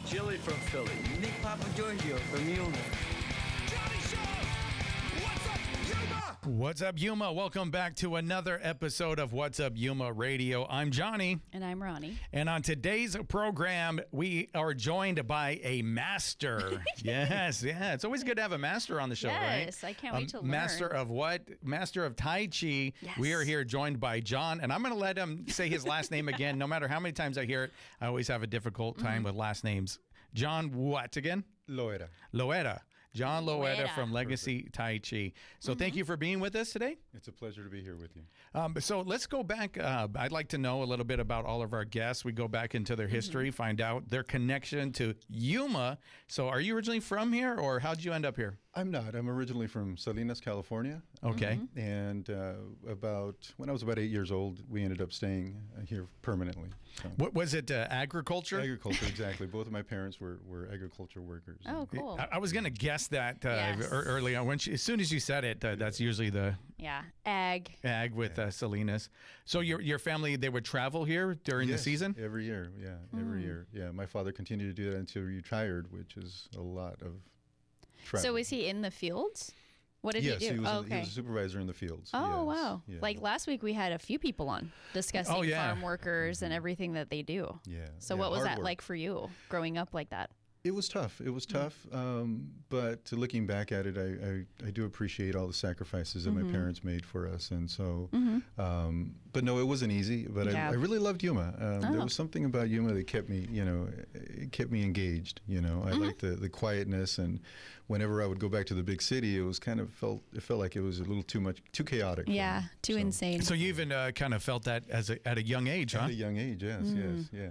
Jilly from Philly. Nick Papa Giorgio from Yuma. Johnny Show! What's up, Yuma? What's up, Yuma? Welcome back to another episode of What's Up, Yuma Radio. I'm Johnny. And I'm Ronnie. And on today's program, we are joined by a master. Yes, yeah. It's always good to have a master on the show, right? Yes, I can't wait to learn. Master of what? Master of Tai Chi. Yes. We are here joined by John. And I'm going to let him say his last name again. No matter how many times I hear it, I always have a difficult time with last names. John what again? Loera. Loera. John Loera Loera. from Legacy Tai Chi. So thank you for being with us today. It's a pleasure to be here with you. So let's go back. I'd like to know a little bit about all of our guests. We go back into their history, find out their connection to Yuma. So are you originally from here, or how'd you end up here? I'm not. I'm originally from Salinas, California. Okay. And when I was about 8 years old, we ended up staying here permanently. So. What was it? Agriculture? Agriculture, exactly. Both of my parents were agriculture workers. Oh, cool. I was going to guess that Yes. early on. As soon as you said it, that's usually the Yeah. Ag. with Salinas. So your family, they would travel here during the Yes, season? every year. Yeah, every year. Yeah, my father continued to do that until he retired, which is a lot of travel. So was he in the fields? What did Yes, he do? he was, Oh, he was a supervisor in the fields. Oh, yes. wow. Yeah. Like last week we had a few people on discussing Oh, yeah. farm workers and everything that they do. Yeah. So yeah, what was hard that work. like for you growing up like that? It was tough. It was tough. But looking back at it, I do appreciate all the sacrifices that my parents made for us. And so, but no, it wasn't easy. But Yeah. I really loved Yuma. There was something about Yuma that kept me, it kept me engaged. I liked the quietness. And whenever I would go back to the big city, it felt like it was a little too chaotic. for Yeah. me. Too So, insane. So you even kind of felt that at a young age, huh? At a young age, yes, yeah.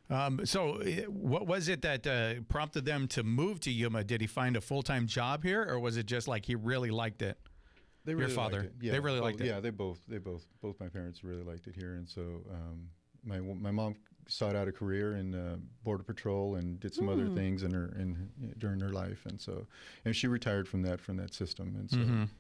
What was it that prompted them to move to Yuma? Did he find a full-time job here, or was it just like he really liked it? They Your really father. liked it. Yeah, They really liked it. Yeah, both my parents really liked it here, and so my mom sought out a career in Border Patrol and did some other things during her life, and she retired from that system, and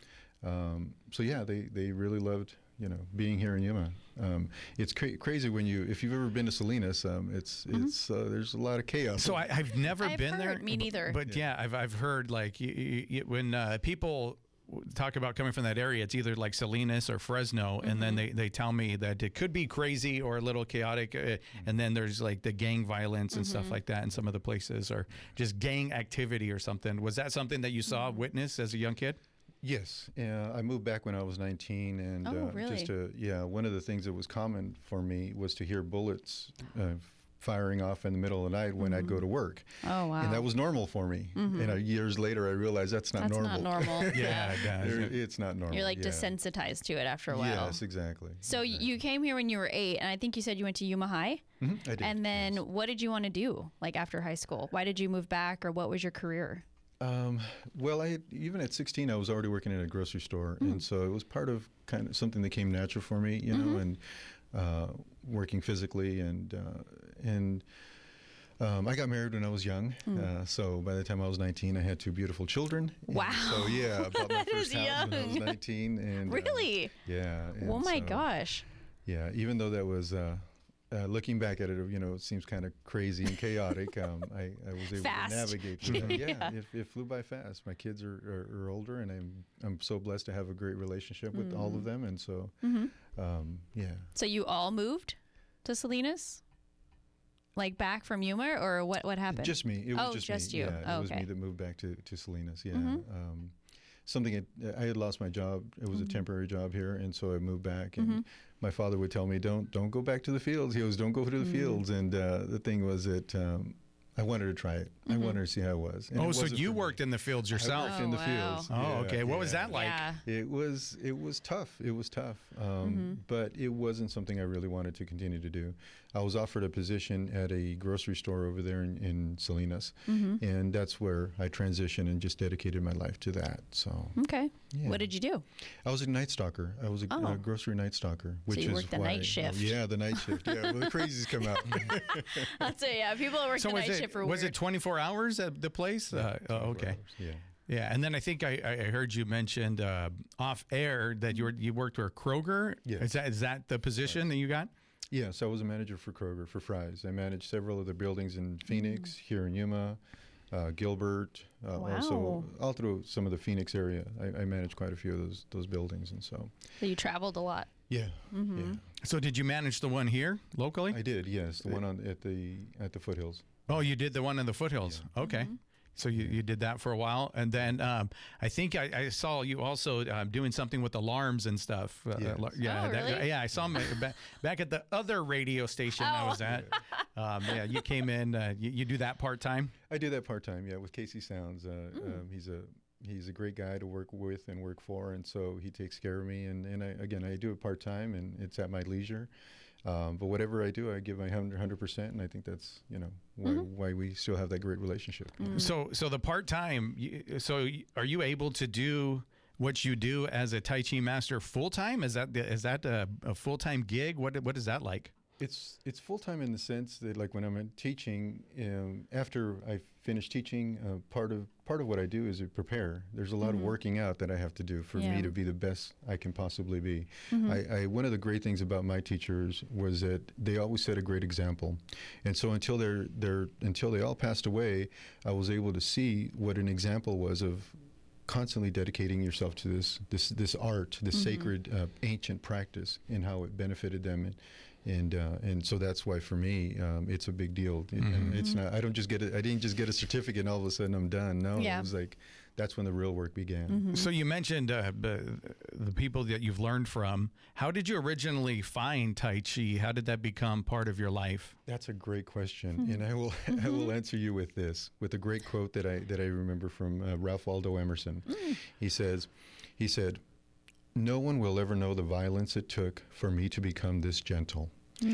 so they really loved being here in Yuma. It's crazy if you've ever been to Salinas, it's there's a lot of chaos. So I've never I've been there. heard, me neither. But yeah, I've heard like when people talk about coming from that area, it's either like Salinas or Fresno, and then they tell me that it could be crazy or a little chaotic, and then there's like the gang violence and stuff like that in some of the places, or just gang activity or something. Was that something that you saw, witnessed as a young kid? Yes, I moved back when I was 19, and Oh, really? one of the things that was common for me was to hear bullets firing off in the middle of the night when I'd go to work. Oh, wow. And that was normal for me. And years later, I realized that's not normal. That's not normal. Yeah, It's not normal. You're like yeah. desensitized to it after a while. Yes, exactly. So you came here when you were 8, and I think you said you went to Yuma High. I did. And then yes. what did you want to do like after high school? Why did you move back, or what was your career? Well, even at 16, I was already working at a grocery store, and so it was part of kind of something that came natural for me, and working physically, and I got married when I was young. So by the time I was 19, I had 2 beautiful children. And Wow. So yeah, I bought my That first is house when I was young. 19, and Really? yeah. And Oh my so, gosh. Yeah, even though that was. Looking back at it, it seems kind of crazy and chaotic. I was able Fast. to navigate through that. Yeah. It flew by fast. My kids are older, and I'm so blessed to have a great relationship with all of them. And so, yeah. So you all moved to Salinas? Like back from Yuma, or what happened? Just me. It was just me. you. Yeah, Oh, it was okay. me that moved back to Salinas. Yeah. Something I had lost my job. It was a temporary job here, and so I moved back. And my father would tell me, "Don't go back to the fields." He goes, "Don't go to the fields." And the thing was that I wanted to try it. I wanted to see how it was. And it So wasn't you for me. worked in the fields I yourself? worked in the wow. fields. Oh, Yeah, okay. What was yeah. that like? Yeah. It was tough. It was tough. But it wasn't something I really wanted to continue to do. I was offered a position at a grocery store over there in Salinas, and that's where I transitioned and just dedicated my life to that. So Okay. Yeah. What did you do? I was a night stalker. I was a Oh. grocery night stalker, which you is worked the why, night shift. Yeah, the night shift. Yeah, well, the crazies come out. I'll tell you, yeah, people that work So the night shift for was weird. it 24 hours at the place? Okay. Yeah. Yeah, and then I think I heard you mentioned off air that you worked for Kroger. Yes. Is that the position that you got? Yes, I was a manager for Kroger, for Fry's. I managed several of the buildings in Phoenix, here in Yuma, Gilbert, also Wow. all through some of the Phoenix area. I managed quite a few of those buildings, and so So you traveled a lot. yeah, yeah, So did you manage the one here locally? I did. Yes, the one at the foothills. Oh, you did the one in the foothills. Okay. So you did that for a while. And then I think I saw you also doing something with alarms and stuff. Yes. Yeah, Oh, really? yeah, I saw him back at the other radio station I was at. Yeah, you came in, you do that part-time? I do that part time. Yeah, with Casey Sounds. He's a great guy to work with and work for, and so he takes care of me. And I do it part time, and it's at my leisure. But whatever I do, I give my 100%, and I think that's why we still have that great relationship. you know. So the part-time, are you able to do what you do as a Tai Chi master full-time? Is that a full-time gig? What is that like? It's full time in the sense that, like, when I'm teaching, after I finish teaching, part of what I do is prepare. There's a lot of working out that I have to do for Yeah. me to be the best I can possibly be. I one of the great things about my teachers was that they always set a great example, and so until they all passed away, I was able to see what an example was of constantly dedicating yourself to this art, this sacred ancient practice, and how it benefited them. And so that's why for me it's a big deal. And it's not. I didn't just get a certificate and all of a sudden I'm done. No, Yeah. it was like that's when the real work began. So you mentioned the people that you've learned from. How did you originally find Tai Chi? How did that become part of your life? That's a great question, and I will answer you with this, with a great quote that I remember from Ralph Waldo Emerson. He said, "No one will ever know the violence it took for me to become this gentle."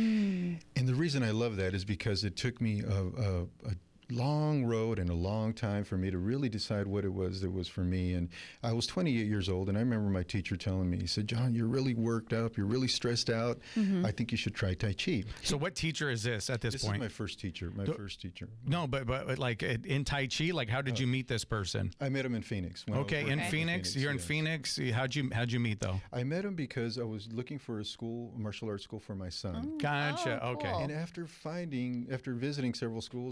And the reason I love that is because it took me a long road and a long time for me to really decide what it was that was for me. And I was 28 years old, and I remember my teacher telling me, he said, "John, you're really worked up, you're really stressed out. I think you should try Tai Chi." So what teacher is this at this This point? is my first teacher. No, but like in Tai Chi, like how did you meet this person? I met him in Phoenix. when I was Okay, in working for Phoenix. You're in yes. Phoenix. How'd you meet though? I met him because I was looking for a martial arts school for my son. Gotcha. Oh, Okay. cool. And after visiting several schools,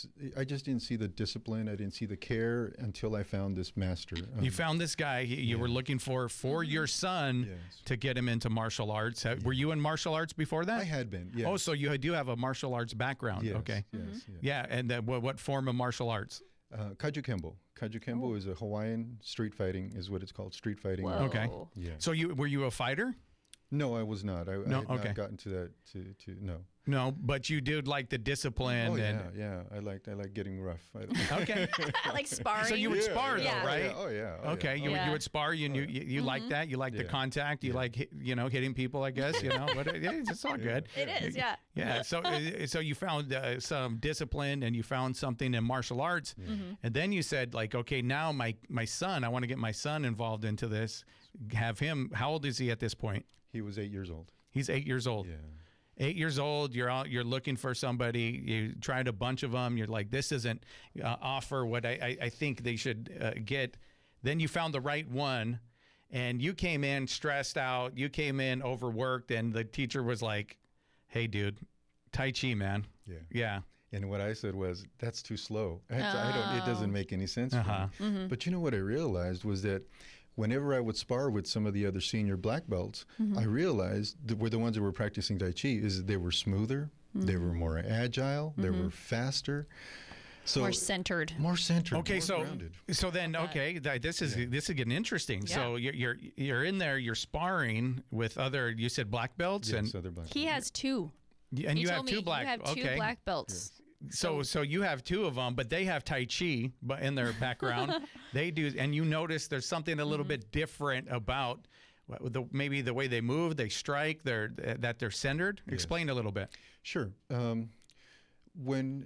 I just didn't see the discipline. I didn't see the care until I found this master. You found this guy you were looking for your son Yes. to get him into martial arts. Were you in martial arts before that? I had been. Yes. Oh, so you do have a martial arts background. Yes, Okay. Yes. yes. Yeah, and what form of martial arts? Kaju Kembo. Kaju Kembo is a Hawaiian street fighting, is what it's called. Street fighting. Whoa. Okay. Yeah. So were you a fighter? No, I was not. I had okay. not gotten to that. No. No, but you did like the discipline. Oh and, yeah. I like getting rough. I Okay. Like sparring. So you would spar though, Yeah. right? Oh yeah. Okay, Yeah. you Yeah. would spar. You like that. You like the Yeah. contact. You like hitting people. I guess But it's all good. It is, yeah. Yeah. So you found some discipline and you found something in martial arts, and then you said like, okay, now my son. I want to get my son involved into this. Have him. How old is he at this point? He was 8 years old. He's 8 years old. Yeah. 8 years old, you're out, you're looking for somebody, you tried a bunch of them, you're like, this doesn't offer what I think they should get. Then you found the right one, and you came in stressed out, you came in overworked, and the teacher was like, hey, dude, Tai Chi, man. Yeah. Yeah. And what I said was, that's too slow. It doesn't make any sense Uh-huh. for me. But you know what I realized was that whenever I would spar with some of the other senior black belts, I realized that were the ones that were practicing Tai Chi is they were smoother, they were more agile, they were faster. So More centered. More centered. Okay, more so grounded. then this is getting interesting. So you're in there, you're sparring with other. You said black belts, Yes, other black He belts. has two. and He you have told me two black. You have two okay, black belts. so you have two of them, but they have Tai Chi, but in their background, they do. And you notice there's something a little bit different about maybe the way they move, they strike, that they're centered. Explain a little bit. Sure. When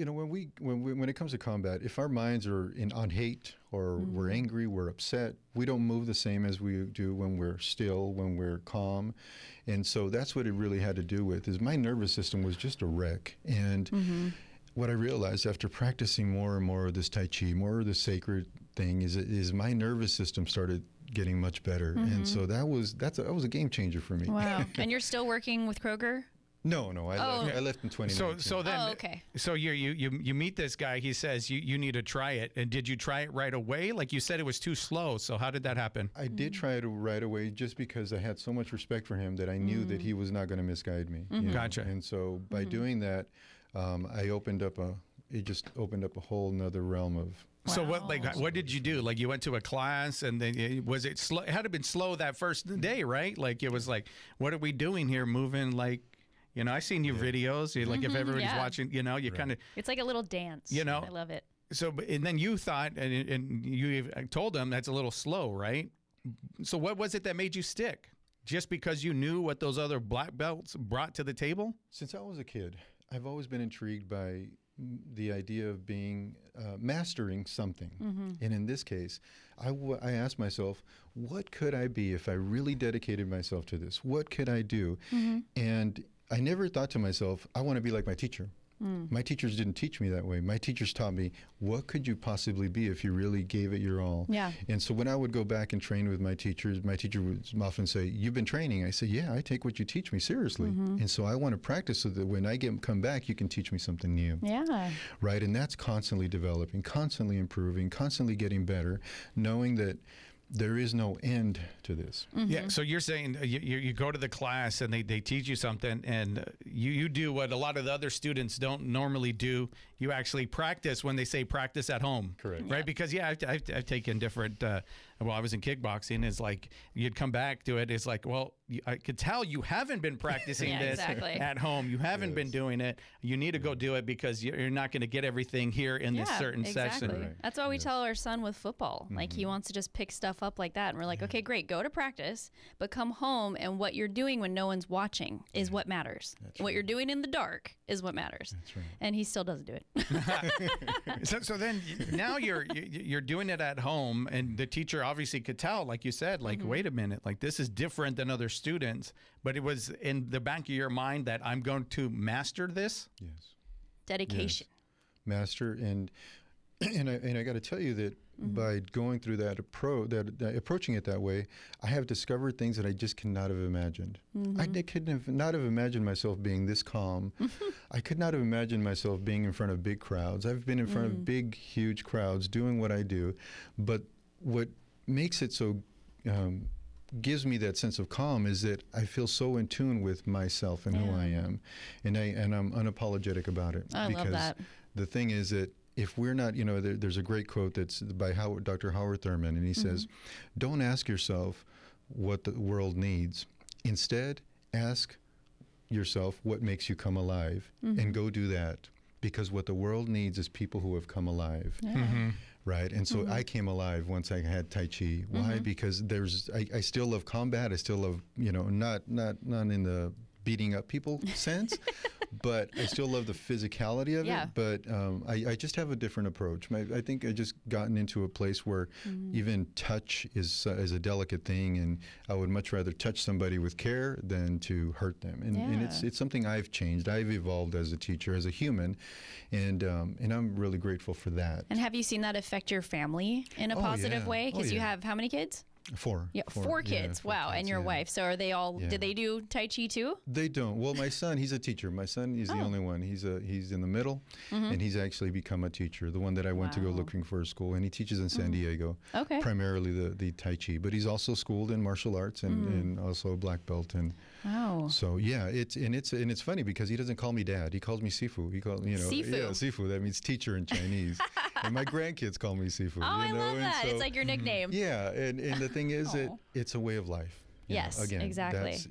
it comes to combat, if our minds are on hate or we're angry, we're upset, we don't move the same as we do when we're still, when we're calm. And so that's what it really had to do with is my nervous system was just a wreck. And what I realized after practicing more and more of this Tai Chi, more of the sacred thing is my nervous system started getting much better. And so that was a game changer for me. Wow. And you're still working with Kroger? No, I left in 2019. So then, Oh, okay. So you meet this guy. He says you need to try it. And did you try it right away? Like you said, it was too slow. So how did that happen? I did try it right away just because I had so much respect for him that I knew that he was not going to misguide me. You know? Gotcha. And so by doing that, it just opened up a whole nother realm of. So what did you do? Like you went to a class and then was it slow? It had to have been slow that first day, right? Like it was like, what are we doing here? Moving like, I seen your videos. Like if everybody's yeah. watching, you kind of, It's like a little dance. I love it. so, and then you thought, and you told them that's a little slow, right? So what was it that made you stick? Just because you knew what those other black belts brought to the table? Since I was a kid, I've always been intrigued by the idea of being mastering something. And in this case, I asked myself, what could I be if I really dedicated myself to this? What could I do? And I never thought to myself, I want to be like my teacher. My teachers didn't teach me that way. My teachers taught me, what could you possibly be if you really gave it your all? Yeah. And so when I would go back and train with my teacher would often say, you've been training. I say, yeah, I take what you teach me seriously. And so I want to practice so that when I come back, you can teach me something new. Yeah. Right? And that's constantly developing, constantly improving, constantly getting better, knowing that there is no end to this. Yeah. So you're saying you go to the class and they teach you something and you do what a lot of the other students don't normally do. You actually practice when they say practice at home. Correct. Right. Because, I've taken different, I was in kickboxing. It's like you'd come back to it. It's like, well, I could tell you haven't been practicing Yeah, this exactly. at home. You haven't been doing it. You need to go do it because you're not going to get everything here in this certain exactly. section. Right. That's why we tell our son with football. Like he wants to just pick stuff up like that. And we're like, okay, great, go to practice, but come home and what you're doing when no one's watching is what matters. What you're doing in the dark is what matters. That's right. And he still doesn't do it. So then now you're doing it at home, and the teacher obviously could tell, like you said, like, wait a minute, like this is different than other students, but it was in the back of your mind that I'm going to master this. Yes. Dedication. Master and I got to tell you that by going through that approaching it that way, I have discovered things that I just could not have imagined. I could not have imagined myself being this calm. I could not have imagined myself being in front of big crowds. I've been in front of big, huge crowds doing what I do, but what makes it so gives me that sense of calm is that I feel so in tune with myself and who I am, and I'm unapologetic about it. I love that. The thing is that if we're not, there's a great quote that's by Dr. Howard Thurman, and he says, don't ask yourself what the world needs. Instead, ask yourself what makes you come alive, and go do that. Because what the world needs is people who have come alive. Right? And so I came alive once I had Tai Chi. Why? Because I still love combat. I still love, not in the beating up people sense, but I still love the physicality of it. But I just have a different approach. I think I just gotten into a place where even touch is a delicate thing, and I would much rather touch somebody with care than to hurt them. And it's something I've changed. I've evolved as a teacher, as a human, and I'm really grateful for that. And have you seen that affect your family in a positive way? Because you have how many kids? Four. Yeah, four kids. Four Wow. kids, And your wife. So are they all, did they do Tai Chi too? They don't. Well, my son, he's a teacher. My son is the only one. He's in the middle, and he's actually become a teacher, the one that I went to go looking for a school, and he teaches in San Diego, primarily the Tai Chi. But he's also schooled in martial arts and also a black belt. And wow. So yeah, it's funny because he doesn't call me dad. He calls me Sifu. He calls Sifu. Yeah, Sifu. That means teacher in Chinese. And my grandkids call me Sifu. Oh, I love that. So, it's like your nickname. Yeah, and the thing is that it's a way of life. Yes, again, exactly. That's,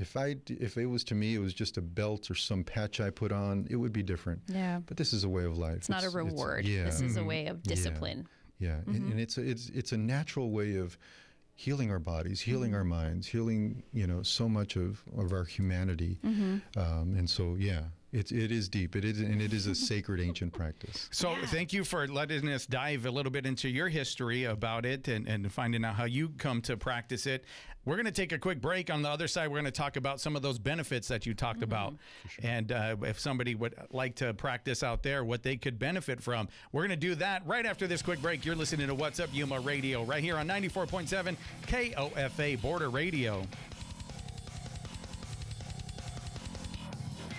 if it was to me, it was just a belt or some patch I put on, it would be different. Yeah. But this is a way of life. It's not a reward. This is a way of discipline. Yeah, and it's a natural way of healing our bodies, healing our minds, healing so much of our humanity, and so it is deep. It is a sacred ancient practice. So thank you for letting us dive a little bit into your history about it and finding out how you come to practice it. We're going to take a quick break. On the other side, we're going to talk about some of those benefits that you talked about. Sure. And if somebody would like to practice out there, what they could benefit from. We're going to do that right after this quick break. You're listening to What's Up Yuma Radio right here on 94.7 KOFA Border Radio.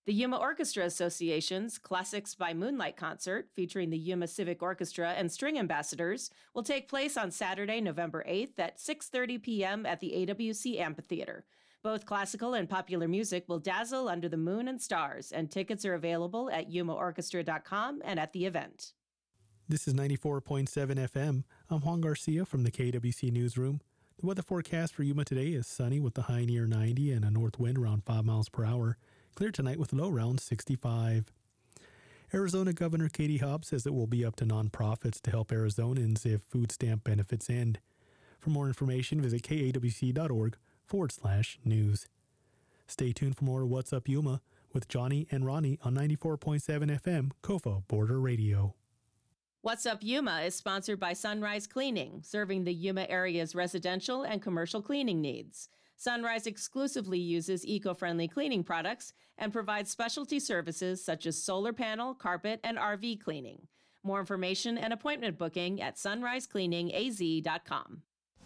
The Yuma Orchestra Association's Classics by Moonlight concert, featuring the Yuma Civic Orchestra and string ambassadors, will take place on Saturday, November 8th at 6:30 p.m. at the AWC Amphitheater. Both classical and popular music will dazzle under the moon and stars, and tickets are available at yumaorchestra.com and at the event. This is 94.7 FM. I'm Juan Garcia from the KWC Newsroom. The weather forecast for Yuma today is sunny with a high near 90 and a north wind around 5 miles per hour. Clear tonight with low around 65. Arizona Governor Katie Hobbs says it will be up to nonprofits to help Arizonans if food stamp benefits end. For more information, visit kawc.org/news. Stay tuned for more What's Up Yuma with Johnny and Ronnie on 94.7 FM, KOFA Border Radio. What's Up Yuma is sponsored by Sunrise Cleaning, serving the Yuma area's residential and commercial cleaning needs. Sunrise exclusively uses eco-friendly cleaning products and provides specialty services such as solar panel, carpet, and RV cleaning. More information and appointment booking at sunrisecleaningaz.com.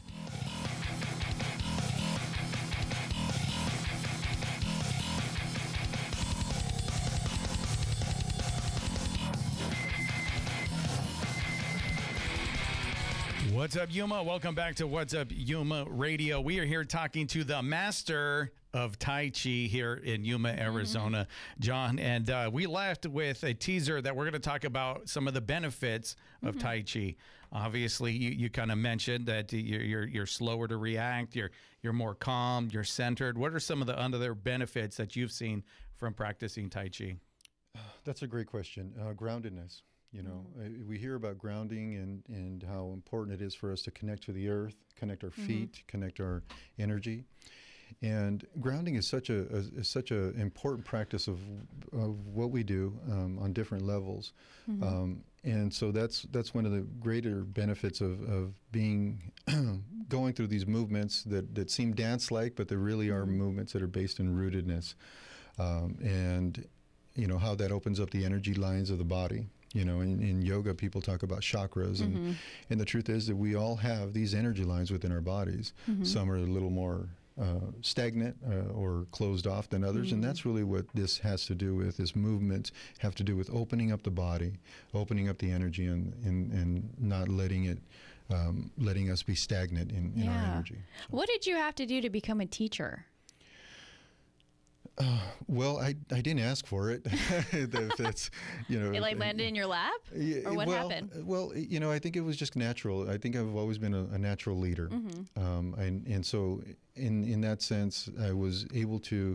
What's up, Yuma? Welcome back to What's Up Yuma Radio. We are here talking to the master of Tai Chi here in Yuma, Arizona, John. And we left with a teaser that we're going to talk about some of the benefits of Tai Chi. Obviously, you kind of mentioned that you're slower to react, you're more calm, you're centered. What are some of the other benefits that you've seen from practicing Tai Chi? That's a great question. Groundedness. You know, we hear about grounding and how important it is for us to connect to the earth, connect our feet, connect our energy. And grounding is such a important practice of what we do on different levels. And so that's one of the greater benefits of being going through these movements that seem dance-like, but they really are movements that are based in rootedness. And, you know, how that opens up the energy lines of the body. You know, in yoga, people talk about chakras, and the truth is that we all have these energy lines within our bodies. Some are a little more stagnant or closed off than others, and that's really what this has to do with. This movement have to do with opening up the body, opening up the energy, and not letting it, letting us be stagnant in our energy. So. What did you have to do to become a teacher? Well, I didn't ask for it. That's, you know, It like landed in your lap? Or what happened? Well, you know, I think it was just natural. I think I've always been a natural leader. And so in that sense, I was able to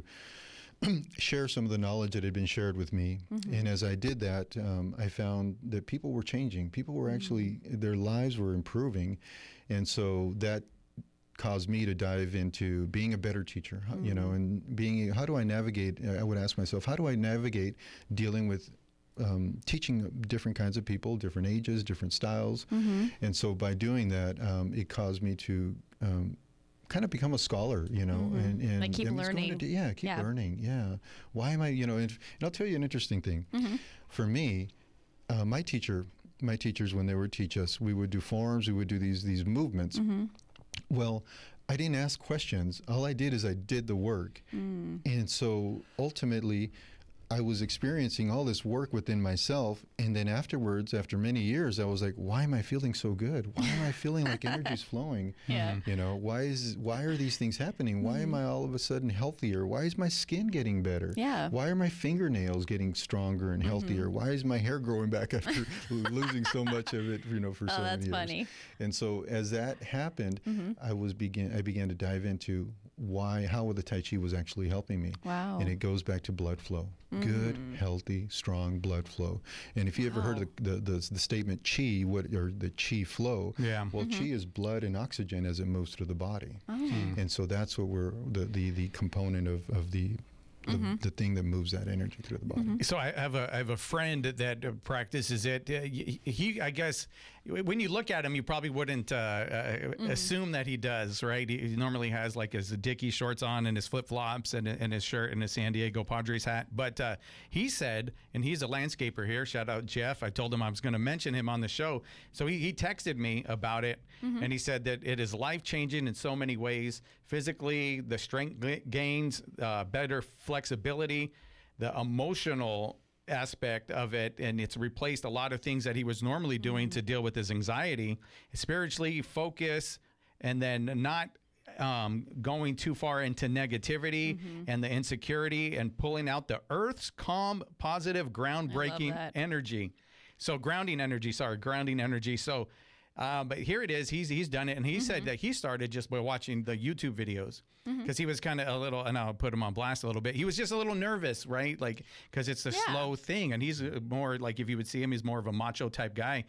share some of the knowledge that had been shared with me. And as I did that, I found that people were changing. People were actually, their lives were improving. And so that caused me to dive into being a better teacher, you know, and how do I navigate, I would ask myself, how do I navigate dealing with teaching different kinds of people, different ages, different styles. And so by doing that, it caused me to kind of become a scholar, you know, and like keep learning. Keep learning. Yeah. Why am I, you know, and I'll tell you an interesting thing. For me, my teachers, when they would teach us, we would do forms, we would do these movements. Well, I didn't ask questions. All I did is I did the work. And so ultimately, I was experiencing all this work within myself, and then afterwards, after many years, I was like, why am I feeling so good? Why am I feeling like energy's flowing? You know, why are these things happening? Why am I all of a sudden healthier? Why is my skin getting better? Why are my fingernails getting stronger and healthier? Why is my hair growing back after losing so much of it, you know, for so many years? That's funny. And so as that happened, I began to dive into how the Tai Chi was actually helping me. Wow. And it goes back to blood flow. Good, healthy, strong blood flow. And if you ever heard the statement chi, or the chi flow, well, chi is blood and oxygen as it moves through the body. And so that's what the component of the thing that moves that energy through the body. So I have a friend that practices it. He, I guess, when you look at him, you probably wouldn't assume that he does, right? He normally has like his Dickie shorts on and his flip flops and his shirt and his San Diego Padres hat. But he said, and he's a landscaper here. Shout out Jeff. I told him I was going to mention him on the show. So he texted me about it, and he said that it is life changing in so many ways. Physically, the strength gains, better flexibility, the emotional aspect of it, and it's replaced a lot of things that he was normally doing to deal with his anxiety, spiritually focus, and then not going too far into negativity and the insecurity, and pulling out the earth's calm, positive, groundbreaking energy. So grounding energy. So but here it is. He's done it, and he said that he started just by watching the YouTube videos, because he was kind of a little, and I'll put him on blast a little bit. He was just a little nervous, right? Like, because it's a slow thing, and he's more like, if you would see him, he's more of a macho type guy.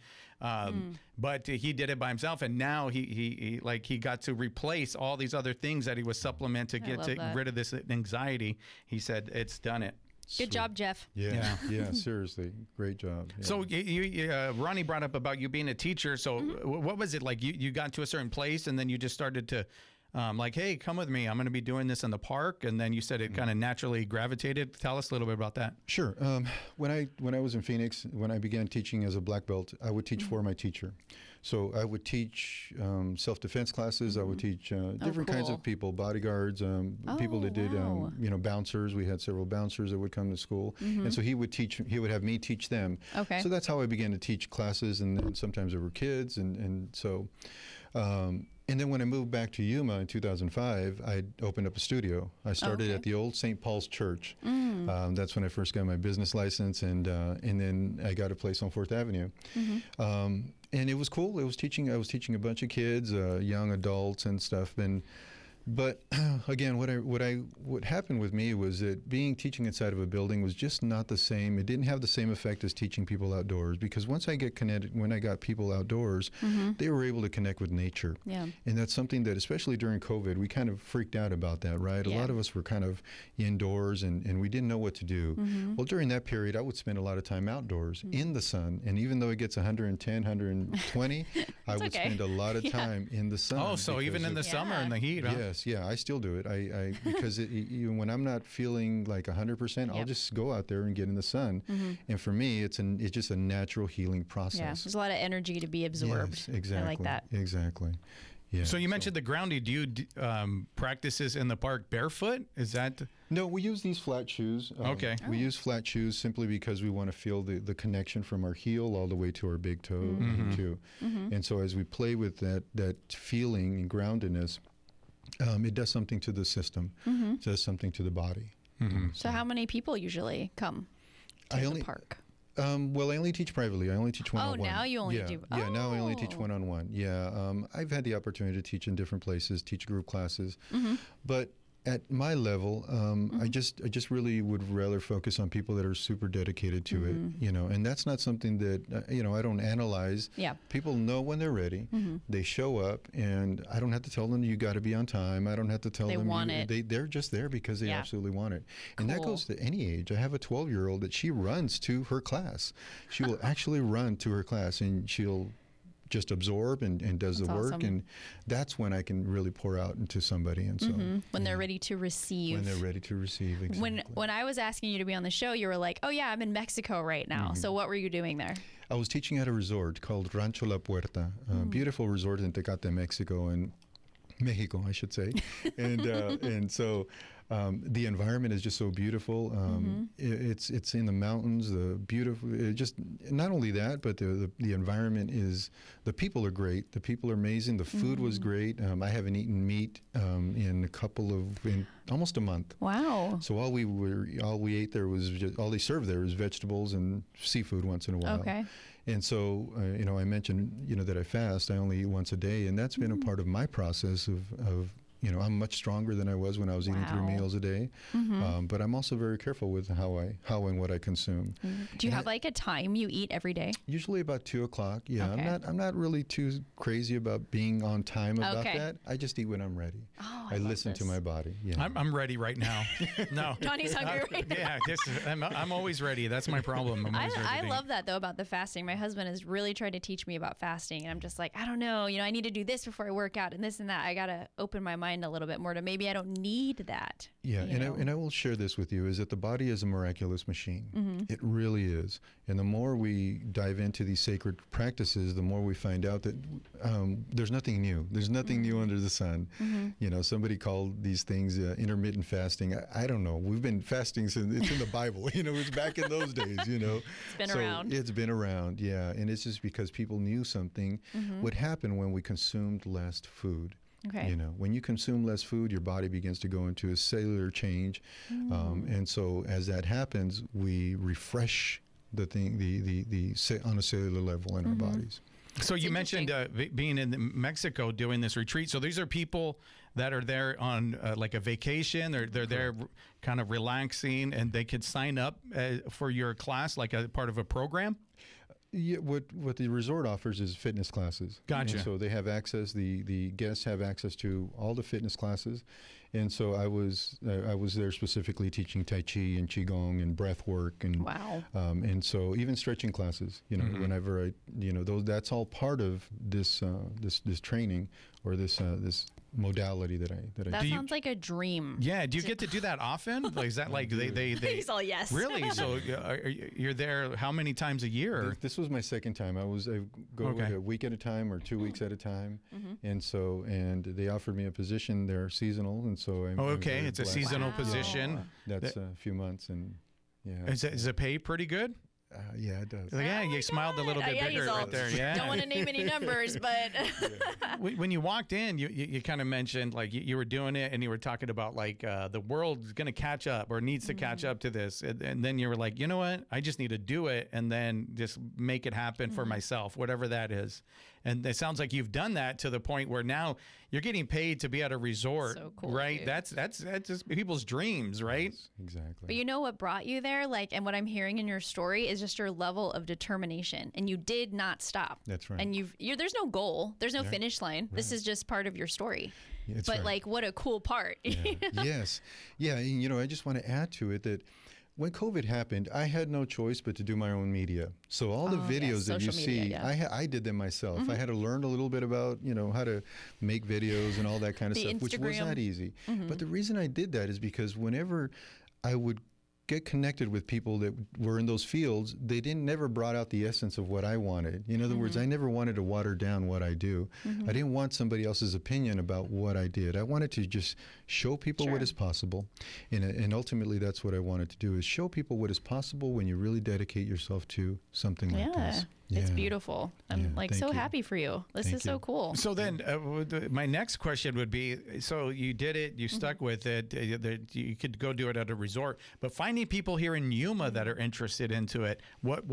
But he did it by himself, and now he got to replace all these other things that he was supplement to get rid of this anxiety. He said it's done it. Good job, Jeff. Yeah, seriously, great job. Yeah. So Ronnie brought up about you being a teacher. So what was it like? You got to a certain place, and then you just started to like, hey, come with me. I'm going to be doing this in the park. And then you said it kind of naturally gravitated. Tell us a little bit about that. Sure. When I was in Phoenix, when I began teaching as a black belt, I would teach for my teacher. So I would teach self-defense classes. I would teach different kinds of people, bodyguards, people that did, bouncers. We had several bouncers that would come to school. And so he would have me teach them. Okay. So that's how I began to teach classes. And sometimes there were kids. And so, and then when I moved back to Yuma in 2005, I opened up a studio. I started at the old St. Paul's Church. That's when I first got my business license, and then I got a place on 4th Avenue. And it was cool. I was teaching a bunch of kids, young adults and stuff. But again, what happened with me was that teaching inside of a building was just not the same. It didn't have the same effect as teaching people outdoors, because once I got people outdoors, they were able to connect with nature. Yeah. And that's something that, especially during COVID, we kind of freaked out about that, right? A lot of us were kind of indoors, and we didn't know what to do. Well, during that period, I would spend a lot of time outdoors in the sun. And even though it gets 110, 120, I would spend a lot of time in the sun. Oh, so even in the summer in the heat, huh? Yes. Yeah, I still do it. I because even when I'm not feeling like 100%, I'll just go out there and get in the sun. And for me, it's just a natural healing process. Yeah, there's a lot of energy to be absorbed. Yes, exactly. I like that. Exactly. Yeah. So you mentioned the grounding. Do you practices in the park barefoot? Is that? No, we use these flat shoes. Okay. We use flat shoes simply because we want to feel the connection from our heel all the way to our big toe too. And so as we play with that feeling and groundedness, it does something to the system. It does something to the body. So how many people usually come to the park? Well, I only teach privately. I only teach one-on-one. Oh, now you only do. Yeah, now I only teach one-on-one. Yeah, I've had the opportunity to teach in different places, teach group classes, but at my level, I just really would rather focus on people that are super dedicated to it, and that's not something that, I don't analyze. Yeah. People know when they're ready. They show up, and I don't have to tell them you got to be on time. I don't have to tell them want it. They're just there because they absolutely want it. And that goes to any age. I have a 12-year-old that she runs to her class. She will actually run to her class, and she'll just absorb and does the work, and that's when I can really pour out into somebody. And so when they're ready to receive. When they're ready to receive, exactly. When I was asking you to be on the show, you were like, oh yeah, I'm in Mexico right now. So what were you doing there? I was teaching at a resort called Rancho La Puerta, a beautiful resort in Tecate, Mexico, I should say. And so the environment is just so beautiful. It's in the mountains, just not only that, but the environment the people are great. The people are amazing. The food was great. I haven't eaten meat in almost a month. Wow. So all we ate there was all they served there was vegetables and seafood once in a while. Okay. And so, I mentioned, that I fast. I only eat once a day, and that's been a part of my process of I'm much stronger than I was when I was eating 3 meals a day. But I'm also very careful with how and what I consume. Do you have like a time you eat every day? Usually about 2:00. Yeah, Okay. I'm not really too crazy about being on time about that. I just eat when I'm ready. Oh, I listen to my body. Yeah. I'm ready right now. No. Donnie's hungry right now. Yeah, I'm always ready. That's my problem. I'm always ready. I love that though about the fasting. My husband has really tried to teach me about fasting, and I'm just like, I don't know. I need to do this before I work out and this and that. I gotta open my mind mind a little bit more to maybe I don't need that. Yeah, you know? and I will share this with you, is that the body is a miraculous machine. It really is. And the more we dive into these sacred practices, the more we find out that there's nothing new. There's nothing new under the sun. You know, somebody called these things intermittent fasting. I don't know. We've been fasting since it's in the Bible. You know, it's back in those days, you know. It's been so around. It's been around, yeah. And it's just because people knew something would happen when we consumed less food. Okay. You know, when you consume less food, your body begins to go into a cellular change, and so as that happens, we refresh the thing, on a cellular level in our bodies. So you mentioned being in Mexico doing this retreat. So these are people that are there on like a vacation. They're there kind of relaxing, and they could sign up for your class like a part of a program. Yeah, what the resort offers is fitness classes. Gotcha. And so they have access. The guests have access to all the fitness classes, and so I was there specifically teaching Tai Chi and Qigong and breath work and Wow. And so even stretching classes. You know, whenever I that's all part of this this training or this modality that I That do. sounds like a dream. Yeah. Do you get to do that often? Like, is that like they He's all yes. really? So you're there how many times a year? This was my second time. I go Okay. a week at a time or 2 weeks at a time, and they offered me a position. They're seasonal, and so I'm Okay, very it's a blessed. seasonal Wow. position. That's a few months, and yeah, Is the pay pretty good? yeah, it does. Yeah, you smiled a little bit Yeah, bigger he's all, right there. Yeah. Don't want to name any numbers, but When you walked in, you kind of mentioned like you were doing it, and you were talking about like the world's going to catch up or needs to catch up to this, and then you were like, you know what, I just need to do it, and then just make it happen for myself, whatever that is. And it sounds like you've done that to the point where now you're getting paid to be at a resort, So cool, right? dude. That's just people's dreams, right? Exactly. But you know what brought you there? Like, and what I'm hearing in your story is just your level of determination, and you did not stop. That's right. And there's no goal, there's no finish line. This is just part of your story. That's But right. like, what a cool part. Yes, yeah. And, you know, I just want to add to it that when COVID happened, I had no choice but to do my own media. So all the videos that you social media, see, yeah. I did them myself. I had to learn a little bit about, you know, how to make videos and all that kind of The stuff, which was Instagram. not easy. But the reason I did that is because whenever I would get connected with people that were in those fields, they never brought out the essence of what I wanted. In other words, I never wanted to water down what I do. I didn't want somebody else's opinion about what I did. I wanted to just show people what is possible. And ultimately, that's what I wanted to do, is show people what is possible when you really dedicate yourself to something like this. It's Yeah. beautiful. I'm Yeah, like thank so you. happy for you. This Thank is so you. cool. So then, my next question would be: so you did it, you stuck with it. You could go do it at a resort, but finding people here in Yuma that are interested into it, what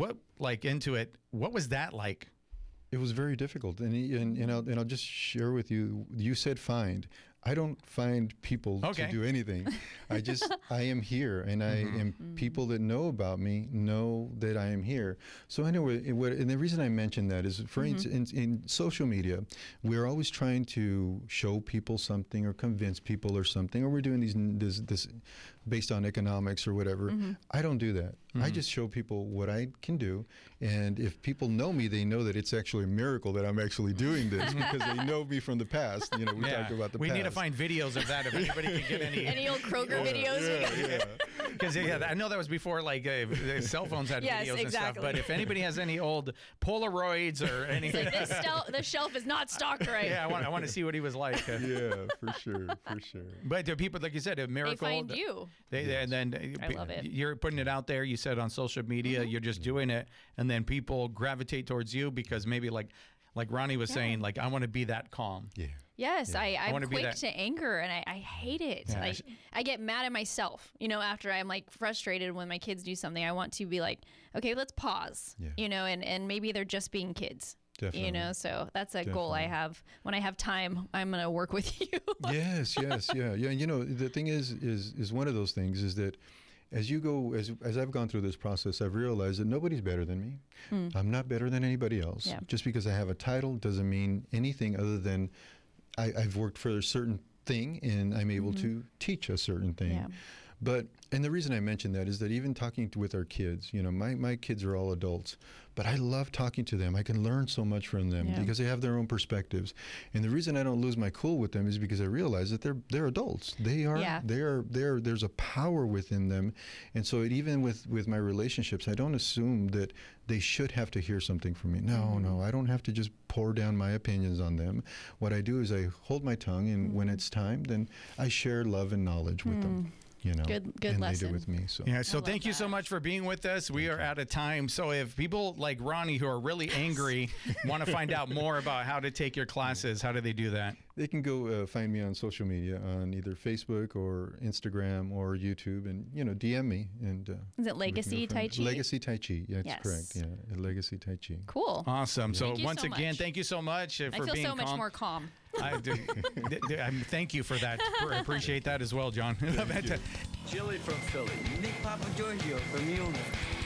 was that like? It was very difficult, and I'll just share with you. You said find. I don't find people Okay. to do anything. I am here, and I am people that know about me know that I am here. So anyway, and the reason I mention that is, for instance, in social media, we're always trying to show people something or convince people or something, or we're doing this based on economics or whatever. I don't do that. I just show people what I can do, and if people know me, they know that it's actually a miracle that I'm actually doing this because they know me from the past. You know, we talked about the we past. need to find videos of that if anybody can get any. Any old Kroger videos? Because I know that was before like cell phones had Yes, videos and exactly. stuff. But if anybody has any old Polaroids or anything, Like this shelf is not stocked right. yeah, I want to see what he was like. Yeah, for sure. But the people, like you said, a miracle. They find you. And then I love it. You're putting it out there. You said on social media, you're just doing it, and then people gravitate towards you because maybe like Ronnie was saying, like I want to be that calm. Yeah. Yes, I'm wanna be quick that- to anger, and I hate it. Yeah, I get mad at myself, after I'm like frustrated when my kids do something. I want to be like, okay, let's pause, Yeah. and maybe they're just being kids. Definitely. So that's a goal I have. When I have time, I'm going to work with you. Yes, yeah. And the thing is one of those things is that as you go, as I've gone through this process, I've realized that nobody's better than me. I'm not better than anybody else. Yeah. Just because I have a title doesn't mean anything other than I've worked for a certain thing and I'm able to teach a certain thing. Yeah. And the reason I mention that is that even talking with our kids, my kids are all adults, but I love talking to them. I can learn so much from them because they have their own perspectives. And the reason I don't lose my cool with them is because I realize that they're adults. There's a power within them. And so even with my relationships, I don't assume that they should have to hear something from me. No, I don't have to just pour down my opinions on them. What I do is I hold my tongue, and when it's time, then I share love and knowledge with them. Good and lesson. they do with me. So So thank you so much for being with us. We are out of time. So if people like Ronnie who are really angry want to find out more about how to take your classes, how do they do that? They can go find me on social media on either Facebook or Instagram or YouTube, and DM me. And is it Legacy Tai Chi? Legacy Tai Chi. Yeah, that's Yes. correct. Yeah, Legacy Tai Chi. Cool. Awesome. So Thank you once so again, much. thank you so much for I feel being so much calm. more calm. I do. Thank you for that. I appreciate that as well, John. Chili from Philly. Nick Papagiorgio from Mulner.